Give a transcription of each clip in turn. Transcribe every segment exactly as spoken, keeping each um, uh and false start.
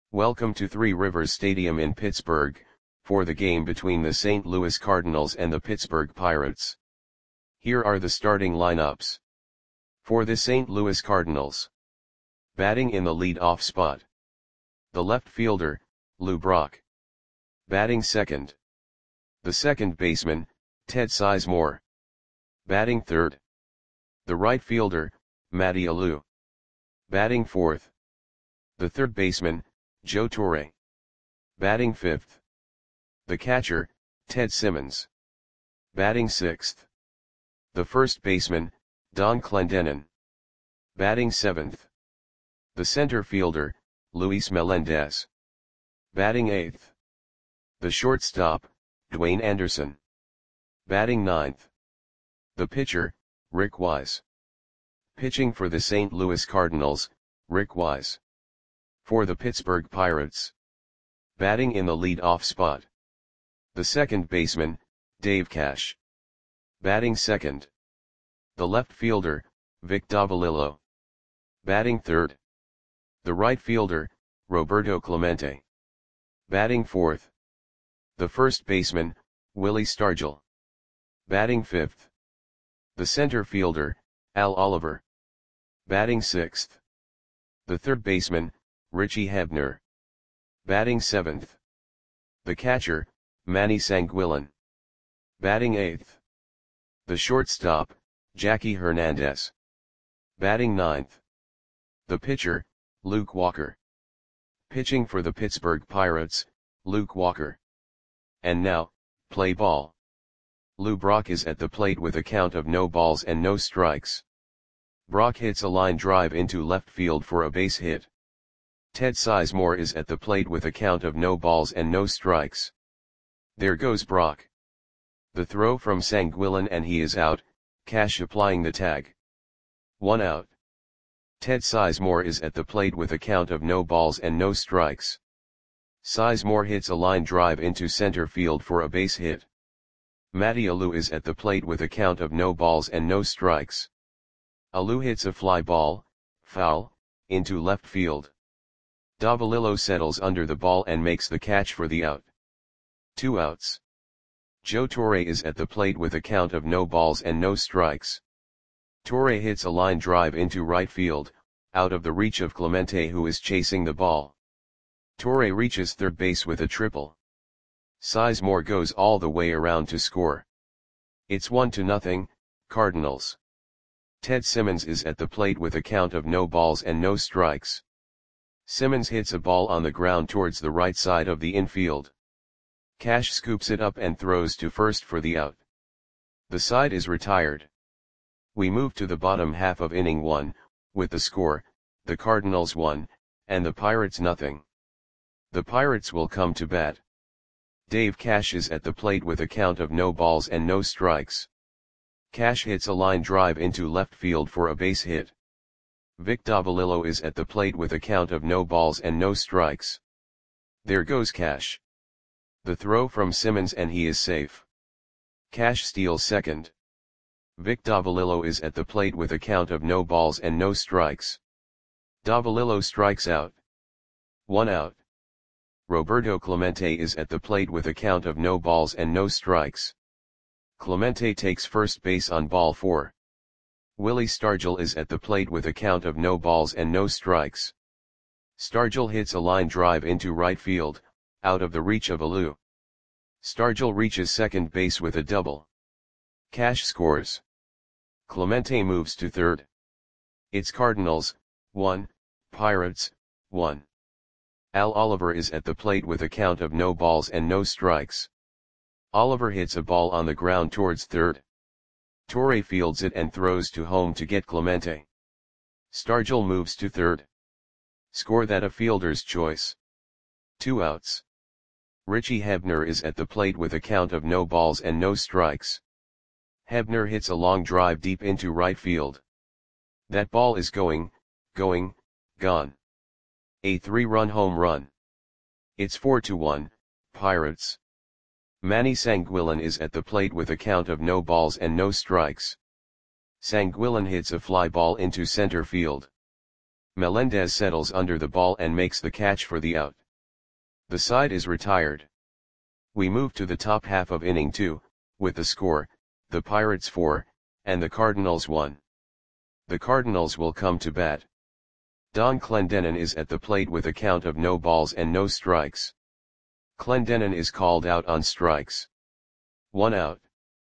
Welcome to Three Rivers Stadium in Pittsburgh, for the game between the Saint Louis Cardinals and the Pittsburgh Pirates. Here are the starting lineups. For the Saint Louis Cardinals. Batting in the lead-off spot. The left fielder, Lou Brock. Batting second. The second baseman, Ted Sizemore. Batting third. The right fielder, Matty Alou. Batting fourth. The third baseman, Joe Torre. Batting fifth. The catcher, Ted Simmons. Batting sixth. The first baseman, Don Clendenon. Batting seventh. The center fielder, Luis Melendez. Batting eighth. The shortstop, Dwayne Anderson. Batting ninth. The pitcher, Rick Wise. Pitching for the Saint Louis Cardinals, Rick Wise. For the Pittsburgh Pirates. Batting in the lead-off spot. The second baseman, Dave Cash. Batting second. The left fielder, Vic Davalillo. Batting third. The right fielder, Roberto Clemente. Batting fourth. The first baseman, Willie Stargell. Batting fifth. The center fielder, Al Oliver. Batting sixth. The third baseman, Richie Hebner. Batting seventh. The catcher, Manny Sanguillen. Batting eighth. The shortstop, Jackie Hernandez. Batting ninth. The pitcher, Luke Walker. Pitching for the Pittsburgh Pirates, Luke Walker. And now, play ball. Lou Brock is at the plate with a count of no balls and no strikes. Brock hits a line drive into left field for a base hit. Ted Sizemore is at the plate with a count of no balls and no strikes. There goes Brock. The throw from Sanguillen and he is out, Cash applying the tag. One out. Ted Sizemore is at the plate with a count of no balls and no strikes. Sizemore hits a line drive into center field for a base hit. Matty Alou is at the plate with a count of no balls and no strikes. Alou hits a fly ball, foul, into left field. Davalillo settles under the ball and makes the catch for the out. Two outs. Joe Torre is at the plate with a count of no balls and no strikes. Torre hits a line drive into right field, out of the reach of Clemente who is chasing the ball. Torre reaches third base with a triple. Sizemore goes all the way around to score. It's one to nothing, Cardinals. Ted Simmons is at the plate with a count of no balls and no strikes. Simmons hits a ball on the ground towards the right side of the infield. Cash scoops it up and throws to first for the out. The side is retired. We move to the bottom half of inning one, with the score, the Cardinals one, and the Pirates nothing. The Pirates will come to bat. Dave Cash is at the plate with a count of no balls and no strikes. Cash hits a line drive into left field for a base hit. Vic Davalillo is at the plate with a count of no balls and no strikes. There goes Cash. The throw from Simmons and he is safe. Cash steals second. Vic Davalillo is at the plate with a count of no balls and no strikes. Davalillo strikes out. One out. Roberto Clemente is at the plate with a count of no balls and no strikes. Clemente takes first base on ball four. Willie Stargell is at the plate with a count of no balls and no strikes. Stargell hits a line drive into right field, out of the reach of Alou. Stargell reaches second base with a double. Cash scores. Clemente moves to third. It's Cardinals, one, Pirates, one. Al Oliver is at the plate with a count of no balls and no strikes. Oliver hits a ball on the ground towards third. Torre fields it and throws to home to get Clemente. Stargell moves to third. Score that a fielder's choice. Two outs. Richie Hebner is at the plate with a count of no balls and no strikes. Hebner hits a long drive deep into right field. That ball is going, going, gone. A three-run home run. It's four to one, Pirates. Manny Sanguillen is at the plate with a count of no balls and no strikes. Sanguillen hits a fly ball into center field. Melendez settles under the ball and makes the catch for the out. The side is retired. We move to the top half of inning two, with the score, the Pirates four, and the Cardinals one. The Cardinals will come to bat. Don Clendenon is at the plate with a count of no balls and no strikes. Clendenon is called out on strikes. One out.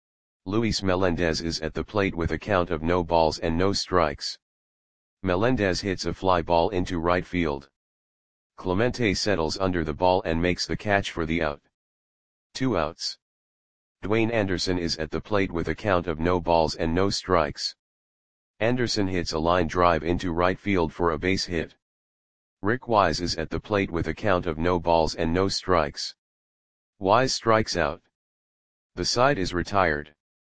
Luis Melendez is at the plate with a count of no balls and no strikes. Melendez hits a fly ball into right field. Clemente settles under the ball and makes the catch for the out. Two outs. Dwayne Anderson is at the plate with a count of no balls and no strikes. Anderson hits a line drive into right field for a base hit. Rick Wise is at the plate with a count of no balls and no strikes. Wise strikes out. The side is retired.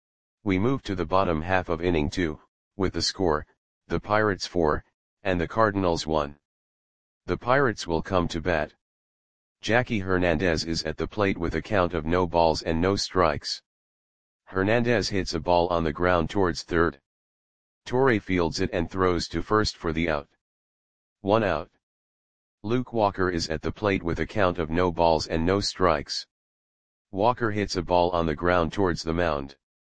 We move to the bottom half of inning two, with the score, the Pirates four, and the Cardinals one. The Pirates will come to bat. Jackie Hernandez is at the plate with a count of no balls and no strikes. Hernandez hits a ball on the ground towards third. Torre fields it and throws to first for the out. One out. Luke Walker is at the plate with a count of no balls and no strikes. Walker hits a ball on the ground towards the mound.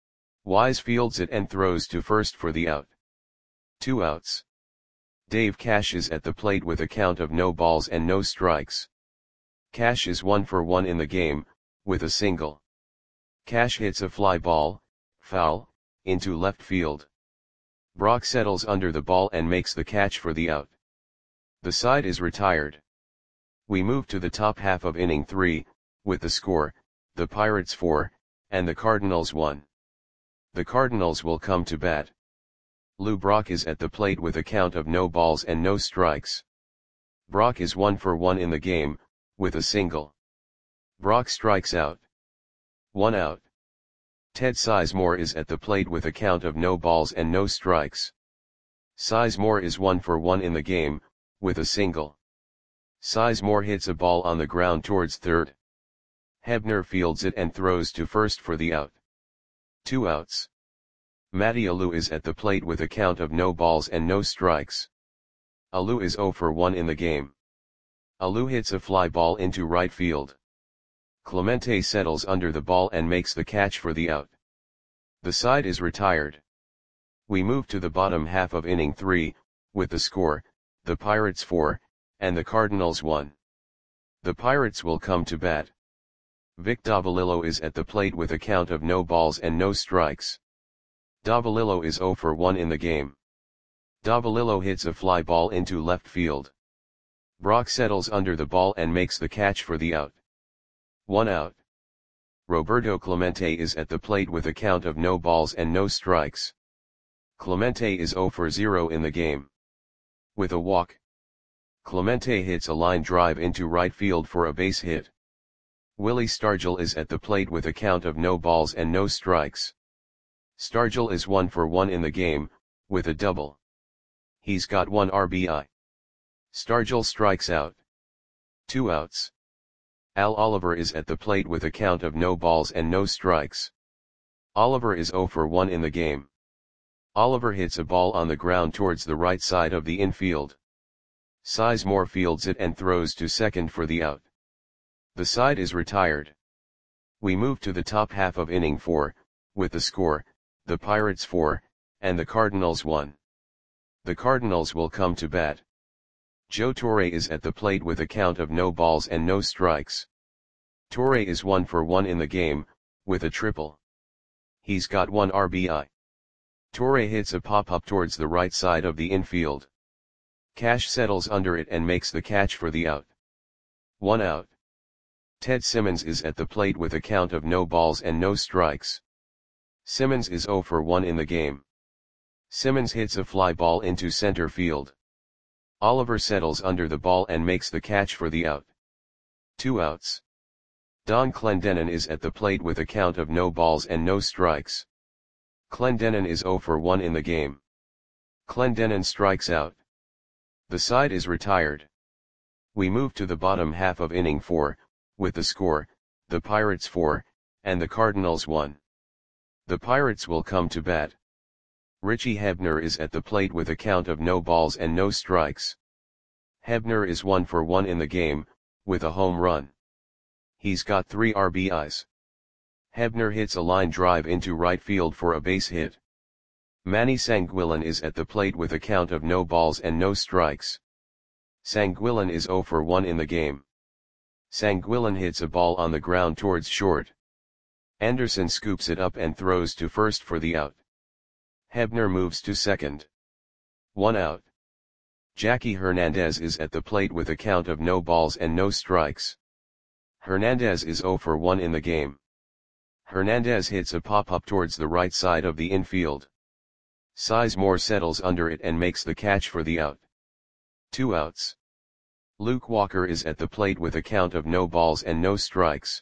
Wise fields it and throws to first for the out. Two outs. Dave Cash is at the plate with a count of no balls and no strikes. Cash is one for one in the game, with a single. Cash hits a fly ball, foul, into left field. Brock settles under the ball and makes the catch for the out. The side is retired. We move to the top half of inning three, with the score, the Pirates four, and the Cardinals one. The Cardinals will come to bat. Lou Brock is at the plate with a count of no balls and no strikes. Brock is one for one in the game, with a single. Brock strikes out. One out. Ted Sizemore is at the plate with a count of no balls and no strikes. Sizemore is one for one in the game, with a single. Sizemore hits a ball on the ground towards third. Hebner fields it and throws to first for the out. Two outs. Matty Alou is at the plate with a count of no balls and no strikes. Alou is zero for one in the game. Alou hits a fly ball into right field. Clemente settles under the ball and makes the catch for the out. The side is retired. We move to the bottom half of inning three, with the score, the Pirates four, and the Cardinals one. The Pirates will come to bat. Vic Davalillo is at the plate with a count of no balls and no strikes. Davalillo is zero for one in the game. Davalillo hits a fly ball into left field. Brock settles under the ball and makes the catch for the out. One out. Roberto Clemente is at the plate with a count of no balls and no strikes. Clemente is zero for zero in the game. With a walk. Clemente hits a line drive into right field for a base hit. Willie Stargell is at the plate with a count of no balls and no strikes. Stargell is one for one in the game, with a double. He's got one R B I. Stargell strikes out. Two outs. Al Oliver is at the plate with a count of no balls and no strikes. Oliver is zero for one in the game. Oliver hits a ball on the ground towards the right side of the infield. Sizemore fields it and throws to second for the out. The side is retired. We move to the top half of inning four, with the score, the Pirates four, and the Cardinals one. The Cardinals will come to bat. Joe Torre is at the plate with a count of no balls and no strikes. Torre is one for one in the game, with a triple. He's got one R B I. Torre hits a pop-up towards the right side of the infield. Cash settles under it and makes the catch for the out. One out. Ted Simmons is at the plate with a count of no balls and no strikes. Simmons is zero for one in the game. Simmons hits a fly ball into center field. Oliver settles under the ball and makes the catch for the out. Two outs. Don Clendenon is at the plate with a count of no balls and no strikes. Clendenon is zero for one in the game. Clendenon strikes out. The side is retired. We move to the bottom half of inning four, with the score, the Pirates four, and the Cardinals one. The Pirates will come to bat. Richie Hebner is at the plate with a count of no balls and no strikes. Hebner is one for one in the game, with a home run. He's got three R B Is. Hebner hits a line drive into right field for a base hit. Manny Sanguillen is at the plate with a count of no balls and no strikes. Sanguillen is zero for one in the game. Sanguillen hits a ball on the ground towards short. Anderson scoops it up and throws to first for the out. Hebner moves to second. One out. Jackie Hernandez is at the plate with a count of no balls and no strikes. Hernandez is zero for one in the game. Hernandez hits a pop-up towards the right side of the infield. Sizemore settles under it and makes the catch for the out. Two outs. Luke Walker is at the plate with a count of no balls and no strikes.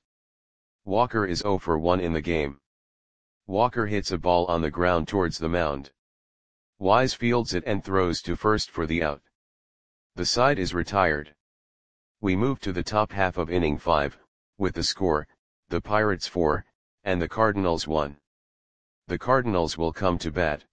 Walker is zero for one in the game. Walker hits a ball on the ground towards the mound. Wise fields it and throws to first for the out. The side is retired. We move to the top half of inning five, with the score, the Pirates four, and the Cardinals one. The Cardinals will come to bat.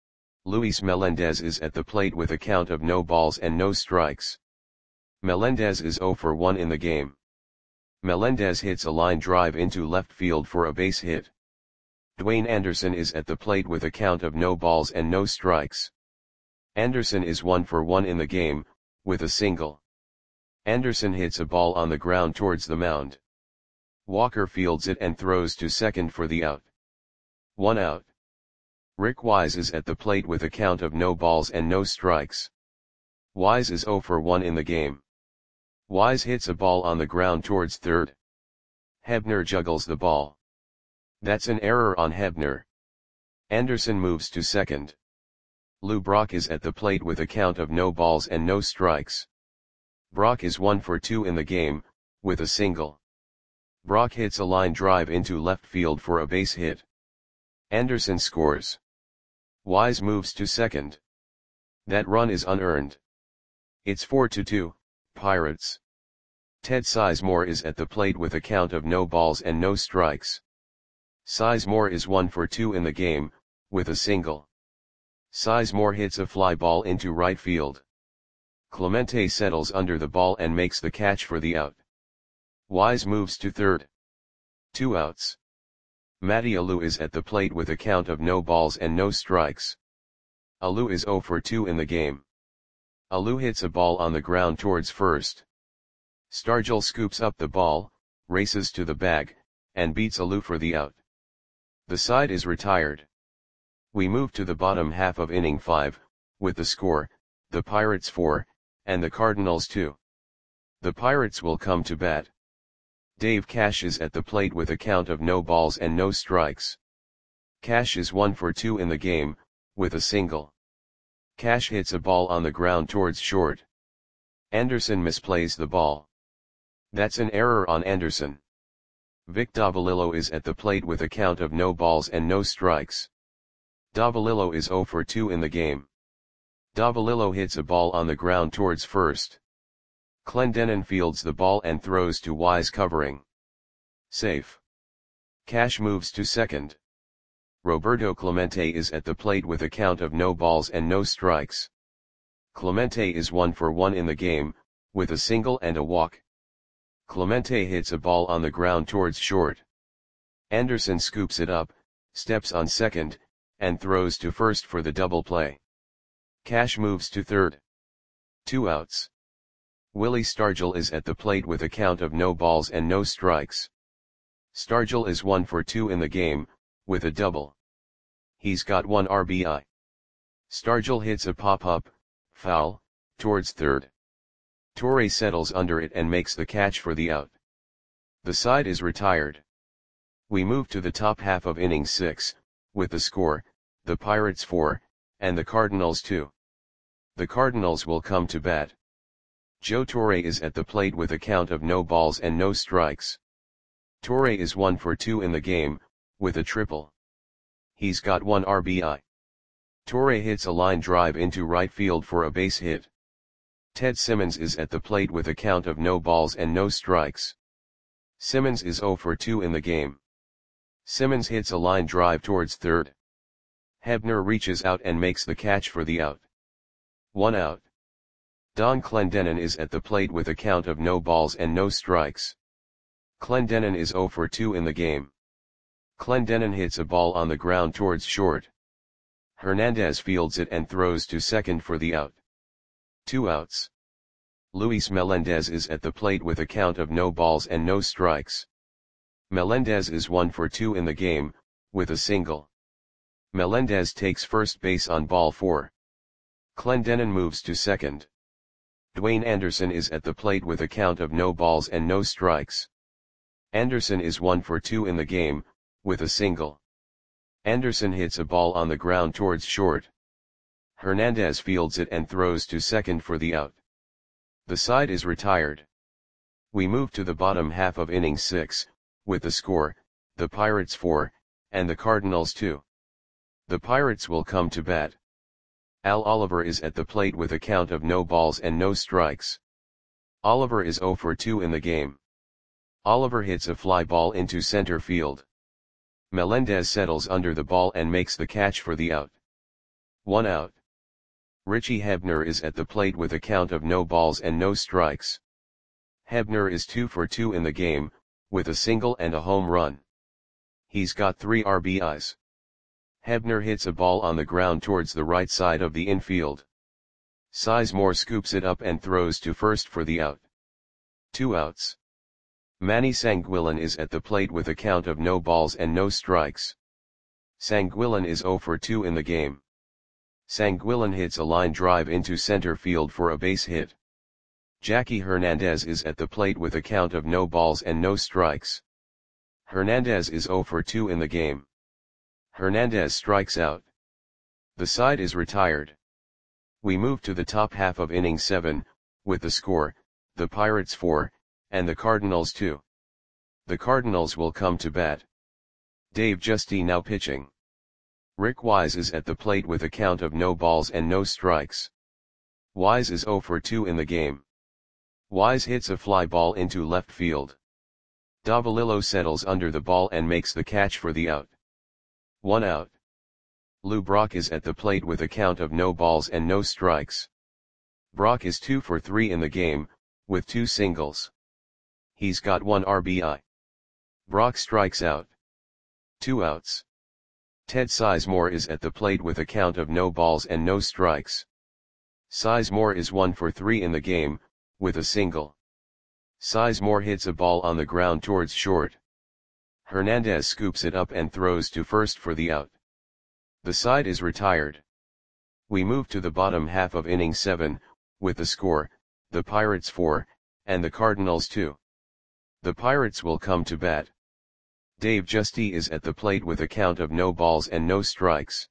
Luis Melendez is at the plate with a count of no balls and no strikes. Melendez is zero for one in the game. Melendez hits a line drive into left field for a base hit. Dwayne Anderson is at the plate with a count of no balls and no strikes. Anderson is one for one in the game, with a single. Anderson hits a ball on the ground towards the mound. Walker fields it and throws to second for the out. One out. Rick Wise is at the plate with a count of no balls and no strikes. Wise is zero for one in the game. Wise hits a ball on the ground towards third. Hebner juggles the ball. That's an error on Hebner. Anderson moves to second. Lou Brock is at the plate with a count of no balls and no strikes. Brock is one for two in the game, with a single. Brock hits a line drive into left field for a base hit. Anderson scores. Wise moves to second. That run is unearned. It's four to two, Pirates. Ted Sizemore is at the plate with a count of no balls and no strikes. Sizemore is one for two in the game, with a single. Sizemore hits a fly ball into right field. Clemente settles under the ball and makes the catch for the out. Wise moves to third. Two outs. Matty Alou is at the plate with a count of no balls and no strikes. Alou is zero for two in the game. Alou hits a ball on the ground towards first. Stargell scoops up the ball, races to the bag, and beats Alou for the out. The side is retired. We move to the bottom half of inning five, with the score, the Pirates four, and the Cardinals two. The Pirates will come to bat. Dave Cash is at the plate with a count of no balls and no strikes. Cash is one for two in the game, with a single. Cash hits a ball on the ground towards short. Anderson misplays the ball. That's an error on Anderson. Vic Davalillo is at the plate with a count of no balls and no strikes. Davalillo is zero for two in the game. Davalillo hits a ball on the ground towards first. Clendenon fields the ball and throws to Wise covering. Safe. Cash moves to second. Roberto Clemente is at the plate with a count of no balls and no strikes. Clemente is one for one in the game, with a single and a walk. Clemente hits a ball on the ground towards short. Anderson scoops it up, steps on second, and throws to first for the double play. Cash moves to third. Two outs. Willie Stargell is at the plate with a count of no balls and no strikes. Stargell is one for two in the game, with a double. He's got one R B I. Stargell hits a pop-up, foul, towards third. Torre settles under it and makes the catch for the out. The side is retired. We move to the top half of inning six, with the score, the Pirates four, and the Cardinals two. The Cardinals will come to bat. Joe Torre is at the plate with a count of no balls and no strikes. Torre is one for two in the game, with a triple. He's got one R B I. Torre hits a line drive into right field for a base hit. Ted Simmons is at the plate with a count of no balls and no strikes. Simmons is zero for two in the game. Simmons hits a line drive towards third. Hebner reaches out and makes the catch for the out. One out. Don Clendenin is at the plate with a count of no balls and no strikes. Clendenin is zero for two in the game. Clendenin hits a ball on the ground towards short. Hernandez fields it and throws to second for the out. Two outs. Luis Melendez is at the plate with a count of no balls and no strikes. Melendez is one for two in the game, with a single. Melendez takes first base on ball four. Clendenin moves to second. Dwayne Anderson is at the plate with a count of no balls and no strikes. Anderson is one for two in the game, with a single. Anderson hits a ball on the ground towards short. Hernandez fields it and throws to second for the out. The side is retired. We move to the bottom half of inning six, with the score, the Pirates four, and the Cardinals two. The Pirates will come to bat. Al Oliver is at the plate with a count of no balls and no strikes. Oliver is zero for two in the game. Oliver hits a fly ball into center field. Melendez settles under the ball and makes the catch for the out. One out. Richie Hebner is at the plate with a count of no balls and no strikes. Hebner is two for two in the game, with a single and a home run. He's got three R B Is. Hebner hits a ball on the ground towards the right side of the infield. Sizemore scoops it up and throws to first for the out. Two outs. Manny Sanguillen is at the plate with a count of no balls and no strikes. Sanguillen is zero for two in the game. Sanguillen hits a line drive into center field for a base hit. Jackie Hernandez is at the plate with a count of no balls and no strikes. Hernandez is zero for two in the game. Hernandez strikes out. The side is retired. We move to the top half of inning seven, with the score, the Pirates four, and the Cardinals two. The Cardinals will come to bat. Dave Giusti now pitching. Rick Wise is at the plate with a count of no balls and no strikes. Wise is zero for two in the game. Wise hits a fly ball into left field. Davalillo settles under the ball and makes the catch for the out. One out. Lou Brock is at the plate with a count of no balls and no strikes. Brock is two for three in the game, with two singles. He's got one R B I. Brock strikes out. Two outs. Ted Sizemore is at the plate with a count of no balls and no strikes. Sizemore is one for three in the game, with a single. Sizemore hits a ball on the ground towards short. Hernandez scoops it up and throws to first for the out. The side is retired. We move to the bottom half of inning seven, with the score, the Pirates four, and the Cardinals two. The Pirates will come to bat. Dave Giusti is at the plate with a count of no balls and no strikes.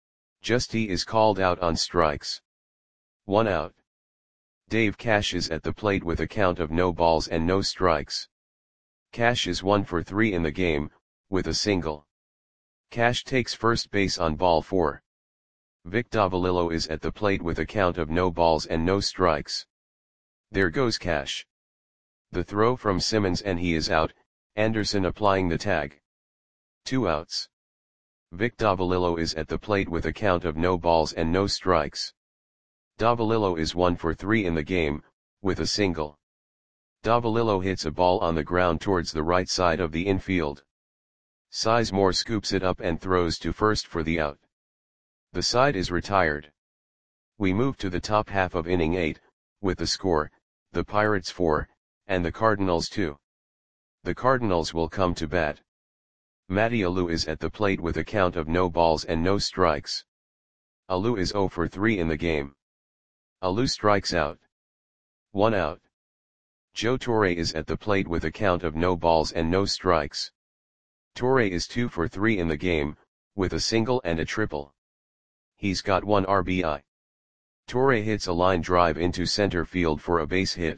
Giusti is called out on strikes. One out. Dave Cash is at the plate with a count of no balls and no strikes. Cash is one for three in the game, with a single. Cash takes first base on ball four. Vic Davalillo is at the plate with a count of no balls and no strikes. There goes Cash. The throw from Simmons and he is out, Anderson applying the tag. Two outs. Vic Davalillo is at the plate with a count of no balls and no strikes. Davalillo is one for three in the game, with a single. Davalillo hits a ball on the ground towards the right side of the infield. Sizemore scoops it up and throws to first for the out. The side is retired. We move to the top half of inning eight, with the score, the Pirates four, and the Cardinals two. The Cardinals will come to bat. Matty Alou is at the plate with a count of no balls and no strikes. Alou is zero for three in the game. Alou strikes out. One out. Joe Torre is at the plate with a count of no balls and no strikes. Torre is two for three in the game, with a single and a triple. He's got one R B I. Torre hits a line drive into center field for a base hit.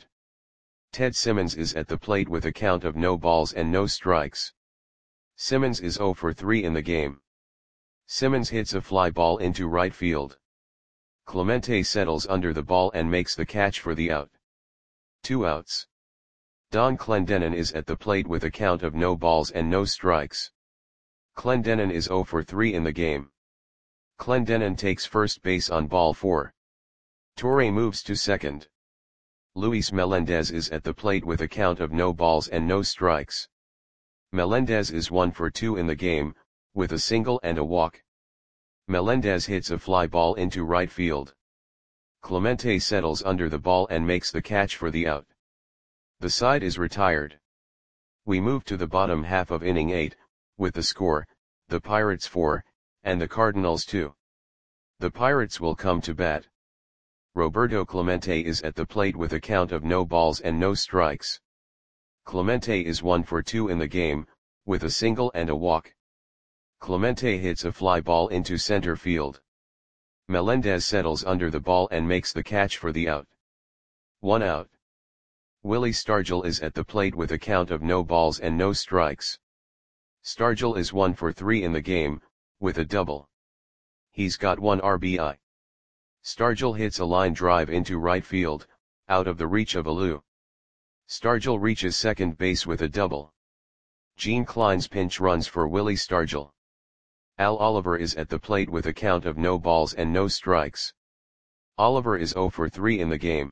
Ted Simmons is at the plate with a count of no balls and no strikes. Simmons is zero for three in the game. Simmons hits a fly ball into right field. Clemente settles under the ball and makes the catch for the out. Two outs. Don Clendenin is at the plate with a count of no balls and no strikes. Clendenin is zero for three in the game. Clendenon takes first base on ball four. Torre moves to second. Luis Melendez is at the plate with a count of no balls and no strikes. Melendez is one for two in the game, with a single and a walk. Melendez hits a fly ball into right field. Clemente settles under the ball and makes the catch for the out. The side is retired. We move to the bottom half of inning eight, with the score, the Pirates four, and the Cardinals two. The Pirates will come to bat. Roberto Clemente is at the plate with a count of no balls and no strikes. Clemente is one for two in the game, with a single and a walk. Clemente hits a fly ball into center field. Melendez settles under the ball and makes the catch for the out. One out. Willie Stargell is at the plate with a count of no balls and no strikes. Stargell is one for three in the game, with a double. He's got one R B I. Stargell hits a line drive into right field, out of the reach of Alou. Stargell reaches second base with a double. Gene Klein's pinch runs for Willie Stargell. Al Oliver is at the plate with a count of no balls and no strikes. Oliver is zero for three in the game.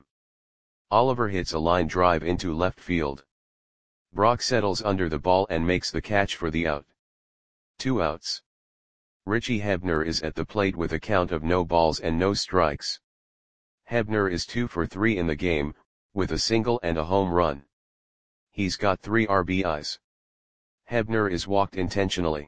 Oliver hits a line drive into left field. Brock settles under the ball and makes the catch for the out. Two outs. Richie Hebner is at the plate with a count of no balls and no strikes. Hebner is two for three in the game, with a single and a home run. He's got three R B Is. Hebner is walked intentionally.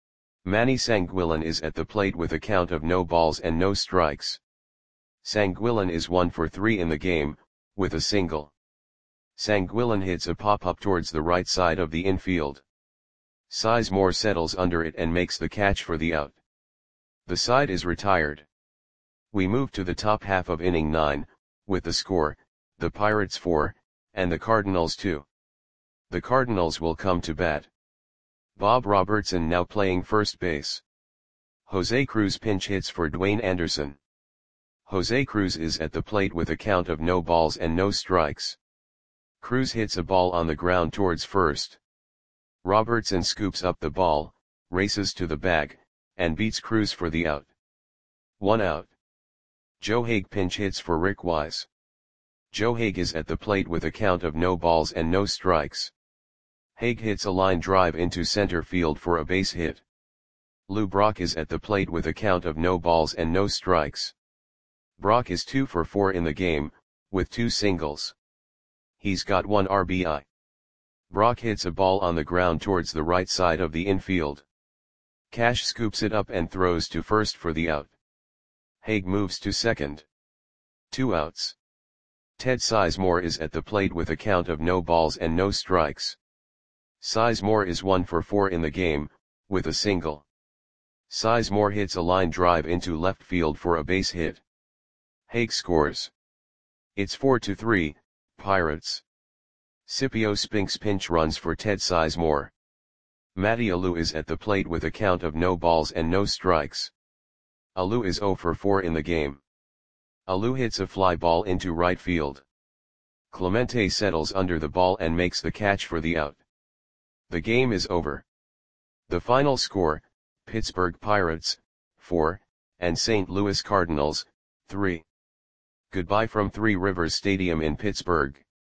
Manny Sanguillen is at the plate with a count of no balls and no strikes. Sanguillen is one for three in the game, with a single. Sanguillen hits a pop-up towards the right side of the infield. Sizemore settles under it and makes the catch for the out. The side is retired. We move to the top half of inning nine, with the score, the Pirates four, and the Cardinals two. The Cardinals will come to bat. Bob Robertson now playing first base. Jose Cruz pinch hits for Dwayne Anderson. Jose Cruz is at the plate with a count of no balls and no strikes. Cruz hits a ball on the ground towards first. Robertson scoops up the ball, races to the bag, and beats Cruz for the out. One out. Joe Hague pinch hits for Rick Wise. Joe Hague is at the plate with a count of no balls and no strikes. Hague hits a line drive into center field for a base hit. Lou Brock is at the plate with a count of no balls and no strikes. Brock is two for four in the game, with two singles. He's got one R B I. Brock hits a ball on the ground towards the right side of the infield. Cash scoops it up and throws to first for the out. Hague moves to second. Two outs. Ted Sizemore is at the plate with a count of no balls and no strikes. Sizemore is one for four in the game, with a single. Sizemore hits a line drive into left field for a base hit. Hague scores. It's four to three, Pirates. Scipio Spinks pinch runs for Ted Sizemore. Matty Alou is at the plate with a count of no balls and no strikes. Alou is zero for four in the game. Alou hits a fly ball into right field. Clemente settles under the ball and makes the catch for the out. The game is over. The final score, Pittsburgh Pirates, four, and Saint Louis Cardinals, three. Goodbye from Three Rivers Stadium in Pittsburgh.